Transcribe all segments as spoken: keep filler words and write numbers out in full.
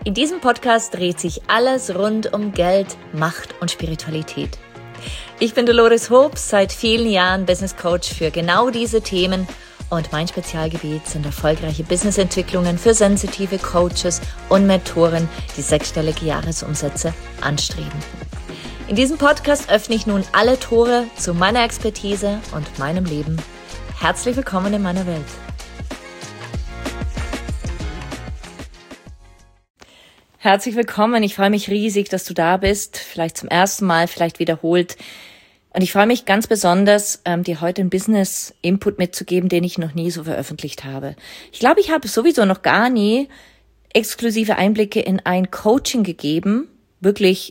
In diesem Podcast dreht sich alles rund um Geld, Macht und Spiritualität. Ich bin Dolores Hobbs, seit vielen Jahren Business Coach für genau diese Themen und mein Spezialgebiet sind erfolgreiche Businessentwicklungen für sensitive Coaches und Mentoren, die sechsstellige Jahresumsätze anstreben. In diesem Podcast öffne ich nun alle Tore zu meiner Expertise und meinem Leben. Herzlich willkommen in meiner Welt. Herzlich willkommen. Ich freue mich riesig, dass du da bist. Vielleicht zum ersten Mal, vielleicht wiederholt. Und ich freue mich ganz besonders, ähm, dir heute einen Business-Input mitzugeben, den ich noch nie so veröffentlicht habe. Ich glaube, ich habe sowieso noch gar nie exklusive Einblicke in ein Coaching gegeben. Wirklich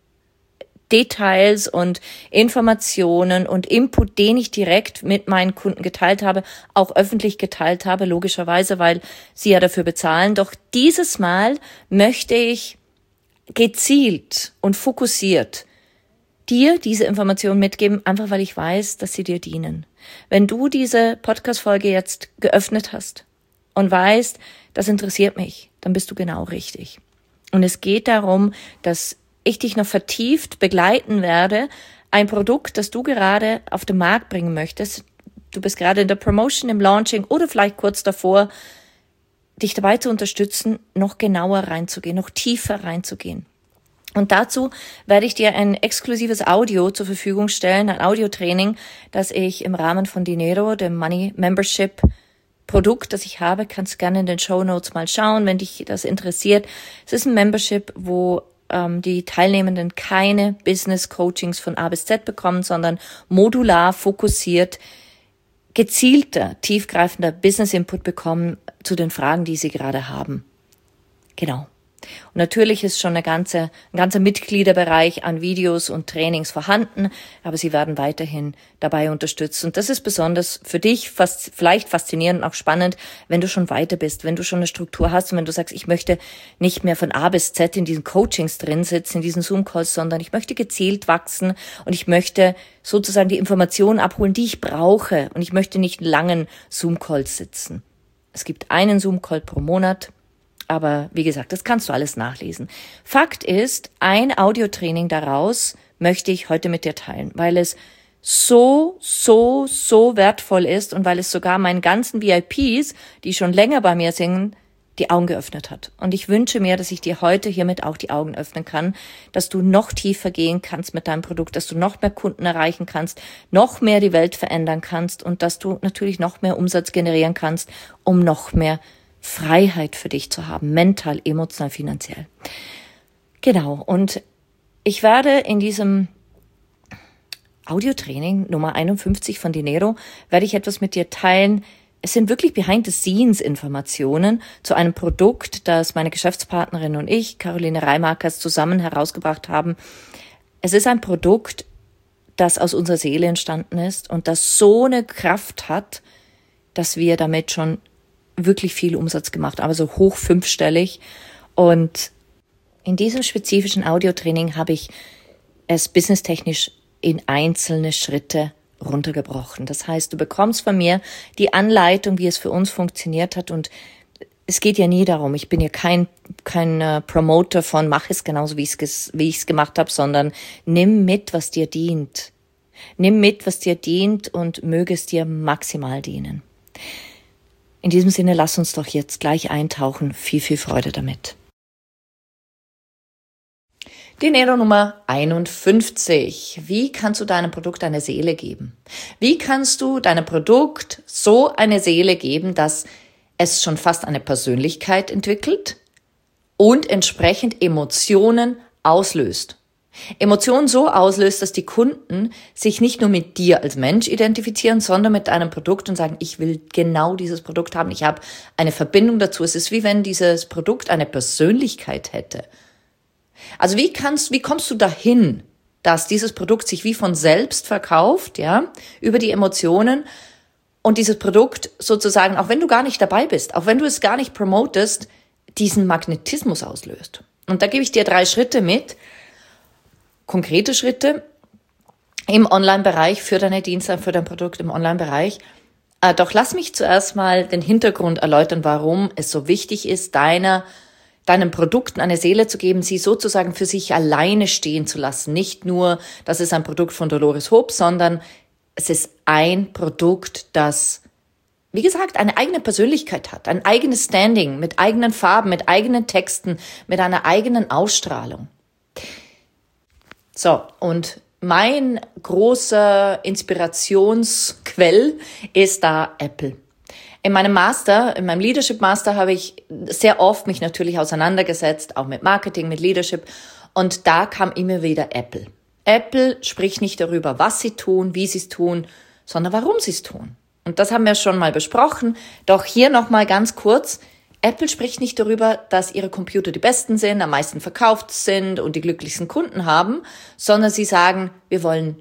Details und Informationen und Input, den ich direkt mit meinen Kunden geteilt habe, auch öffentlich geteilt habe, logischerweise, weil sie ja dafür bezahlen. Doch dieses Mal möchte ich gezielt und fokussiert dir diese Informationen mitgeben, einfach weil ich weiß, dass sie dir dienen. Wenn du diese Podcast-Folge jetzt geöffnet hast und weißt, das interessiert mich, dann bist du genau richtig. Und es geht darum, dass ich dich noch vertieft begleiten werde, ein Produkt, das du gerade auf den Markt bringen möchtest. Du bist gerade in der Promotion, im Launching oder vielleicht kurz davor, dich dabei zu unterstützen, noch genauer reinzugehen, noch tiefer reinzugehen. Und dazu werde ich dir ein exklusives Audio zur Verfügung stellen, ein Audiotraining, das ich im Rahmen von Dinero, dem Money Membership Produkt, das ich habe, kannst gerne in den Shownotes mal schauen, wenn dich das interessiert. Es ist ein Membership, wo ähm, die Teilnehmenden keine Business Coachings von A bis Z bekommen, sondern modular, fokussiert, gezielter, tiefgreifender Business Input bekommen zu den Fragen, die sie gerade haben. Genau. Und natürlich ist schon eine ganze, ein ganzer Mitgliederbereich an Videos und Trainings vorhanden, aber sie werden weiterhin dabei unterstützt. Und das ist besonders für dich fast, vielleicht faszinierend und auch spannend, wenn du schon weiter bist, wenn du schon eine Struktur hast und wenn du sagst, ich möchte nicht mehr von A bis Z in diesen Coachings drin sitzen, in diesen Zoom-Calls, sondern ich möchte gezielt wachsen und ich möchte sozusagen die Informationen abholen, die ich brauche. Und ich möchte nicht in langen Zoom-Calls sitzen. Es gibt einen Zoom-Call pro Monat. Aber wie gesagt, das kannst du alles nachlesen. Fakt ist, ein Audiotraining daraus möchte ich heute mit dir teilen, weil es so, so, so wertvoll ist und weil es sogar meinen ganzen V I Ps, die schon länger bei mir singen, die Augen geöffnet hat. Und ich wünsche mir, dass ich dir heute hiermit auch die Augen öffnen kann, dass du noch tiefer gehen kannst mit deinem Produkt, dass du noch mehr Kunden erreichen kannst, noch mehr die Welt verändern kannst und dass du natürlich noch mehr Umsatz generieren kannst, um noch mehr Freiheit für dich zu haben, mental, emotional, finanziell. Genau, und ich werde in diesem Audiotraining Nummer einundfünfzig von Dinero, werde ich etwas mit dir teilen. Es sind wirklich Behind-the-Scenes-Informationen zu einem Produkt, das meine Geschäftspartnerin und ich, Caroline Reimakers, zusammen herausgebracht haben. Es ist ein Produkt, das aus unserer Seele entstanden ist und das so eine Kraft hat, dass wir damit schon wirklich viel Umsatz gemacht, aber so hoch fünfstellig. Und in diesem spezifischen Audiotraining habe ich es businesstechnisch in einzelne Schritte runtergebrochen. Das heißt, du bekommst von mir die Anleitung, wie es für uns funktioniert hat. Und es geht ja nie darum, ich bin ja kein kein äh, Promoter von mach es genauso, wie ich es wie ich es gemacht habe, sondern nimm mit, was dir dient. Nimm mit, was dir dient und möge es dir maximal dienen. In diesem Sinne, lass uns doch jetzt gleich eintauchen. Viel, viel Freude damit. Dinero Nummer einundfünfzig. Wie kannst du deinem Produkt eine Seele geben? Wie kannst du deinem Produkt so eine Seele geben, dass es schon fast eine Persönlichkeit entwickelt und entsprechend Emotionen auslöst? Emotionen so auslöst, dass die Kunden sich nicht nur mit dir als Mensch identifizieren, sondern mit deinem Produkt und sagen, ich will genau dieses Produkt haben, ich habe eine Verbindung dazu. Es ist wie wenn dieses Produkt eine Persönlichkeit hätte. Also wie kannst, wie kommst du dahin, dass dieses Produkt sich wie von selbst verkauft, ja, über die Emotionen und dieses Produkt sozusagen, auch wenn du gar nicht dabei bist, auch wenn du es gar nicht promotest, diesen Magnetismus auslöst. Und da gebe ich dir drei Schritte mit, konkrete Schritte im Online-Bereich für deine Dienste, für dein Produkt im Online-Bereich. Äh, doch lass mich zuerst mal den Hintergrund erläutern, warum es so wichtig ist, deiner deinen Produkten eine Seele zu geben, sie sozusagen für sich alleine stehen zu lassen. Nicht nur, das ist ein Produkt von Dolores Hope, sondern es ist ein Produkt, das, wie gesagt, eine eigene Persönlichkeit hat, ein eigenes Standing, mit eigenen Farben, mit eigenen Texten, mit einer eigenen Ausstrahlung. So, und mein großer Inspirationsquell ist da Apple. In meinem Master, in meinem Leadership Master habe ich sehr oft mich natürlich auseinandergesetzt, auch mit Marketing, mit Leadership. Und da kam immer wieder Apple. Apple spricht nicht darüber, was sie tun, wie sie es tun, sondern warum sie es tun. Und das haben wir schon mal besprochen. Doch hier nochmal ganz kurz. Apple spricht nicht darüber, dass ihre Computer die besten sind, am meisten verkauft sind und die glücklichsten Kunden haben, sondern sie sagen, wir wollen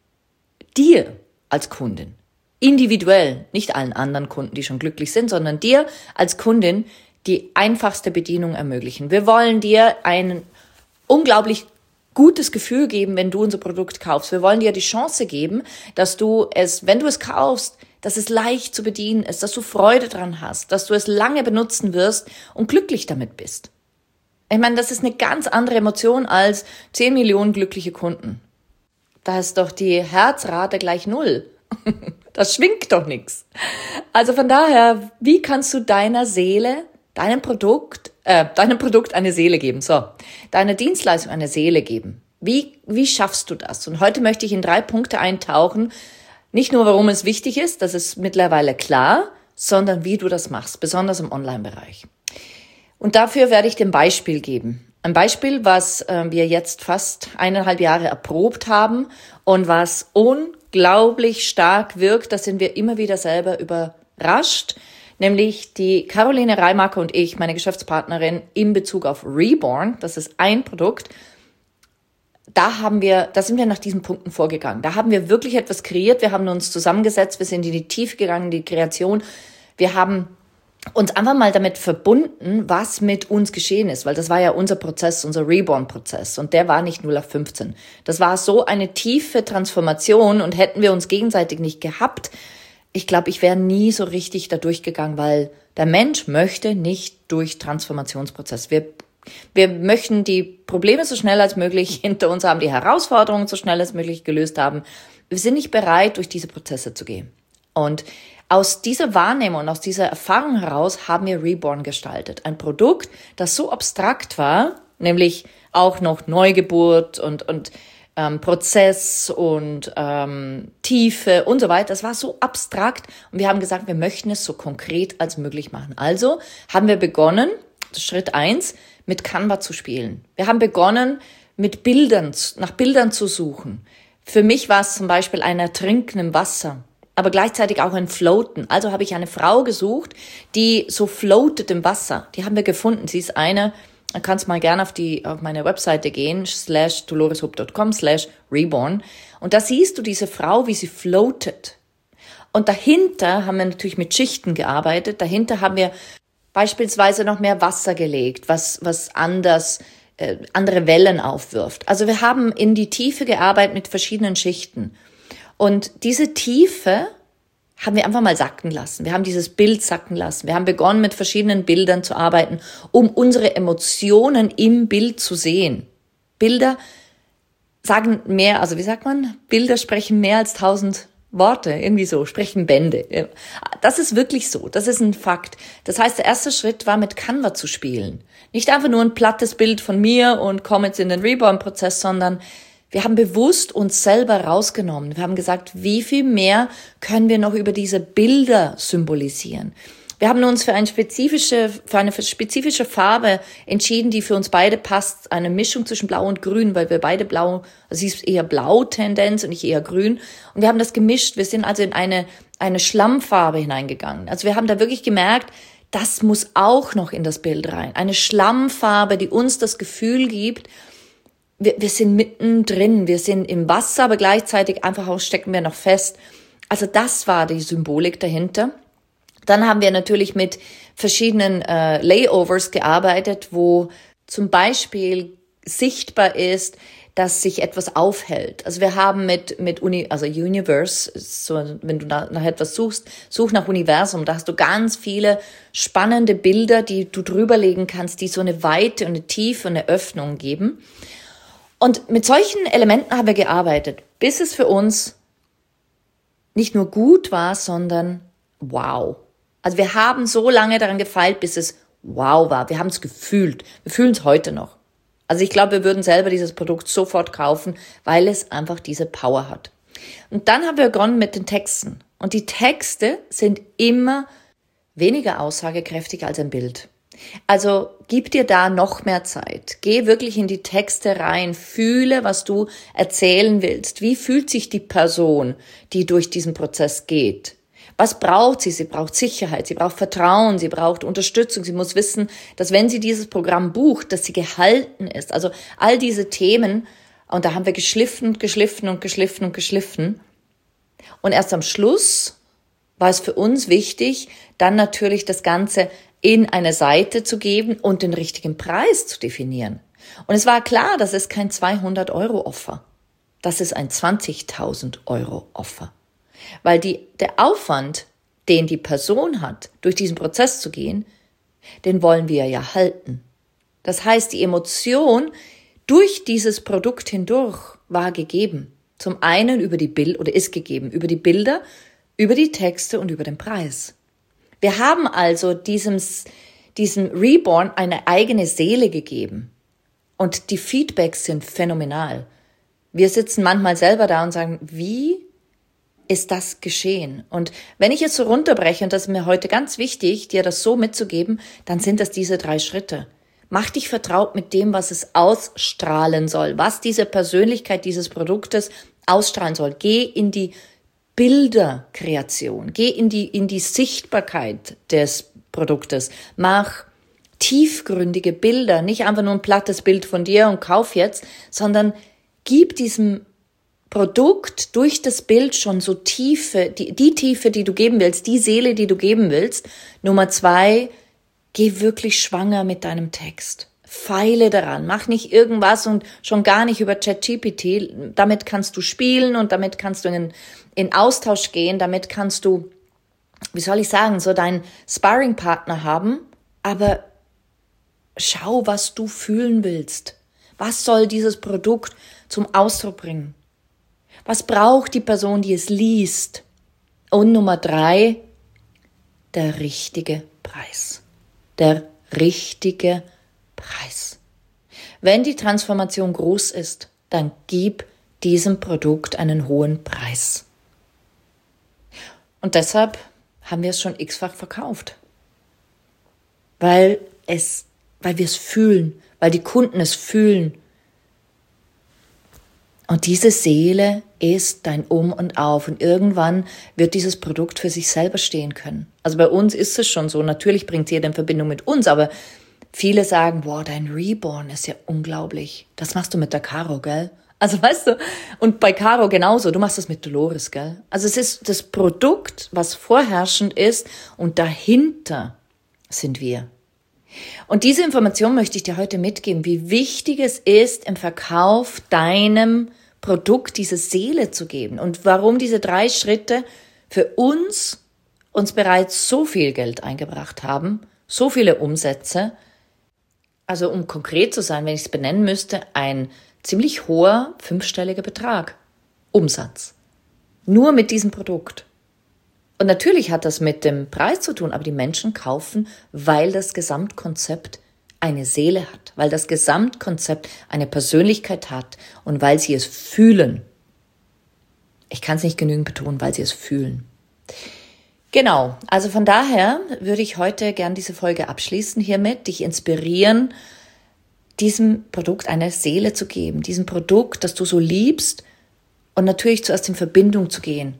dir als Kundin, individuell, nicht allen anderen Kunden, die schon glücklich sind, sondern dir als Kundin die einfachste Bedienung ermöglichen. Wir wollen dir ein unglaublich gutes Gefühl geben, wenn du unser Produkt kaufst. Wir wollen dir die Chance geben, dass du es, wenn du es kaufst, dass es leicht zu bedienen ist, dass du Freude dran hast, dass du es lange benutzen wirst und glücklich damit bist. Ich meine, das ist eine ganz andere Emotion als zehn Millionen glückliche Kunden. Da ist doch die Herzrate gleich null. Das schwingt doch nichts. Also von daher, wie kannst du deiner Seele, deinem Produkt, äh, deinem Produkt eine Seele geben? So, deiner Dienstleistung eine Seele geben. Wie, wie schaffst du das? Und heute möchte ich in drei Punkte eintauchen. Nicht nur, warum es wichtig ist, das ist mittlerweile klar, sondern wie du das machst, besonders im Online-Bereich. Und dafür werde ich dir ein Beispiel geben. Ein Beispiel, was äh, wir jetzt fast eineinhalb Jahre erprobt haben und was unglaublich stark wirkt, da sind wir immer wieder selber überrascht, nämlich die Caroline Reimacher und ich, meine Geschäftspartnerin, in Bezug auf Reborn, das ist ein Produkt. Da haben wir, da sind wir nach diesen Punkten vorgegangen. Da haben wir wirklich etwas kreiert. Wir haben uns zusammengesetzt. Wir sind in die Tiefe gegangen, in die Kreation. Wir haben uns einfach mal damit verbunden, was mit uns geschehen ist, weil das war ja unser Prozess, unser Reborn-Prozess und der war nicht null auf fünfzehn. Das war so eine tiefe Transformation und hätten wir uns gegenseitig nicht gehabt, ich glaube, ich wäre nie so richtig da durchgegangen, weil der Mensch möchte nicht durch Transformationsprozess. Wir Wir möchten die Probleme so schnell als möglich hinter uns haben, die Herausforderungen so schnell als möglich gelöst haben. Wir sind nicht bereit, durch diese Prozesse zu gehen. Und aus dieser Wahrnehmung, aus dieser Erfahrung heraus haben wir Reborn gestaltet. Ein Produkt, das so abstrakt war, nämlich auch noch Neugeburt und, und ähm, Prozess und ähm, Tiefe und so weiter. Das war so abstrakt und wir haben gesagt, wir möchten es so konkret als möglich machen. Also haben wir begonnen, Schritt eins, mit Canva zu spielen. Wir haben begonnen, mit Bildern, nach Bildern zu suchen. Für mich war es zum Beispiel ein Ertrinken im Wasser, aber gleichzeitig auch ein Floaten. Also habe ich eine Frau gesucht, die so floatet im Wasser. Die haben wir gefunden. Sie ist eine, du kannst mal gerne auf die, auf meine Webseite gehen, slash doloreshope dot com, slash reborn. Und da siehst du diese Frau, wie sie floatet. Und dahinter haben wir natürlich mit Schichten gearbeitet. Dahinter haben wir beispielsweise noch mehr Wasser gelegt, was, was anders, äh, andere Wellen aufwirft. Also wir haben in die Tiefe gearbeitet mit verschiedenen Schichten. Und diese Tiefe haben wir einfach mal sacken lassen. Wir haben dieses Bild sacken lassen. Wir haben begonnen, mit verschiedenen Bildern zu arbeiten, um unsere Emotionen im Bild zu sehen. Bilder sagen mehr, also wie sagt man? Bilder sprechen mehr als tausend Worte, irgendwie so, sprechen Bände. Das ist wirklich so, das ist ein Fakt. Das heißt, der erste Schritt war, mit Canva zu spielen. Nicht einfach nur ein plattes Bild von mir und komme jetzt in den Reborn-Prozess, sondern wir haben bewusst uns selber rausgenommen. Wir haben gesagt, wie viel mehr können wir noch über diese Bilder symbolisieren? Wir haben uns für eine spezifische, für eine spezifische Farbe entschieden, die für uns beide passt. Eine Mischung zwischen Blau und Grün, weil wir beide blau, also sie ist eher Blau-Tendenz und ich eher Grün. Und wir haben das gemischt. Wir sind also in eine, eine Schlammfarbe hineingegangen. Also wir haben da wirklich gemerkt, das muss auch noch in das Bild rein. Eine Schlammfarbe, die uns das Gefühl gibt, wir, wir sind mittendrin. Wir sind im Wasser, aber gleichzeitig einfach auch stecken wir noch fest. Also das war die Symbolik dahinter. Dann haben wir natürlich mit verschiedenen äh, Layovers gearbeitet, wo zum Beispiel sichtbar ist, dass sich etwas aufhält. Also wir haben mit mit Uni, also Universe, so, wenn du nach, nach etwas suchst, such nach Universum, da hast du ganz viele spannende Bilder, die du drüberlegen kannst, die so eine Weite und eine Tiefe und eine Öffnung geben. Und mit solchen Elementen haben wir gearbeitet, bis es für uns nicht nur gut war, sondern wow. Also wir haben so lange daran gefeilt, bis es wow war. Wir haben es gefühlt. Wir fühlen es heute noch. Also ich glaube, wir würden selber dieses Produkt sofort kaufen, weil es einfach diese Power hat. Und dann haben wir begonnen mit den Texten. Und die Texte sind immer weniger aussagekräftig als ein Bild. Also gib dir da noch mehr Zeit. Geh wirklich in die Texte rein. Fühle, was du erzählen willst. Wie fühlt sich die Person, die durch diesen Prozess geht? Was braucht sie? Sie braucht Sicherheit, sie braucht Vertrauen, sie braucht Unterstützung. Sie muss wissen, dass wenn sie dieses Programm bucht, dass sie gehalten ist. Also all diese Themen. Und da haben wir geschliffen und geschliffen und geschliffen und geschliffen. Und erst am Schluss war es für uns wichtig, dann natürlich das Ganze in eine Seite zu geben und den richtigen Preis zu definieren. Und es war klar, das ist kein zweihundert Euro Offer. Das ist ein zwanzigtausend Euro Offer. Weil die, der Aufwand, den die Person hat, durch diesen Prozess zu gehen, den wollen wir ja halten. Das heißt, die Emotion durch dieses Produkt hindurch war gegeben. Zum einen über die Bilder, oder ist gegeben, über die Bilder, über die Texte und über den Preis. Wir haben also diesem, diesem Reborn eine eigene Seele gegeben. Und die Feedbacks sind phänomenal. Wir sitzen manchmal selber da und sagen, wie ist das geschehen? Und wenn ich jetzt so runterbreche, und das ist mir heute ganz wichtig, dir das so mitzugeben, dann sind das diese drei Schritte. Mach dich vertraut mit dem, was es ausstrahlen soll, was diese Persönlichkeit dieses Produktes ausstrahlen soll. Geh in die Bilderkreation, geh in die, in die Sichtbarkeit des Produktes, mach tiefgründige Bilder, nicht einfach nur ein plattes Bild von dir und kauf jetzt, sondern gib diesem Produkt durch das Bild schon so Tiefe, die, die Tiefe, die du geben willst, die Seele, die du geben willst. Nummer zwei, geh wirklich schwanger mit deinem Text. Feile daran, mach nicht irgendwas und schon gar nicht über ChatGPT. Damit kannst du spielen und damit kannst du in, in Austausch gehen, damit kannst du, wie soll ich sagen, so deinen Sparringpartner haben, aber schau, was du fühlen willst. Was soll dieses Produkt zum Ausdruck bringen? Was braucht die Person, die es liest? Und Nummer drei, der richtige Preis. Der richtige Preis. Wenn die Transformation groß ist, dann gib diesem Produkt einen hohen Preis. Und deshalb haben wir es schon x-fach verkauft. Weil es, weil wir es fühlen, weil die Kunden es fühlen. Und diese Seele ist dein Um und Auf. Und irgendwann wird dieses Produkt für sich selber stehen können. Also bei uns ist es schon so. Natürlich bringt jeder in Verbindung mit uns, aber viele sagen, boah, dein Reborn ist ja unglaublich. Das machst du mit der Caro, gell? Also weißt du, und bei Caro genauso, du machst das mit Dolores, gell? Also es ist das Produkt, was vorherrschend ist und dahinter sind wir. Und diese Information möchte ich dir heute mitgeben, wie wichtig es ist, im Verkauf deinem Produkt diese Seele zu geben und warum diese drei Schritte für uns uns bereits so viel Geld eingebracht haben, so viele Umsätze. Also um konkret zu sein, wenn ich es benennen müsste, ein ziemlich hoher fünfstelliger Betrag Umsatz. Nur mit diesem Produkt. Und natürlich hat das mit dem Preis zu tun, aber die Menschen kaufen, weil das Gesamtkonzept eine Seele hat, weil das Gesamtkonzept eine Persönlichkeit hat und weil sie es fühlen. Ich kann es nicht genügend betonen, weil sie es fühlen. Genau, also von daher würde ich heute gern diese Folge abschließen hiermit, dich inspirieren, diesem Produkt eine Seele zu geben, diesem Produkt, das du so liebst und natürlich zuerst in Verbindung zu gehen.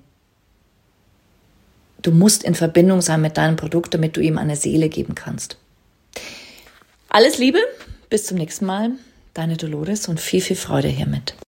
Du musst in Verbindung sein mit deinem Produkt, damit du ihm eine Seele geben kannst. Alles Liebe, bis zum nächsten Mal, deine Dolores und viel, viel Freude hiermit.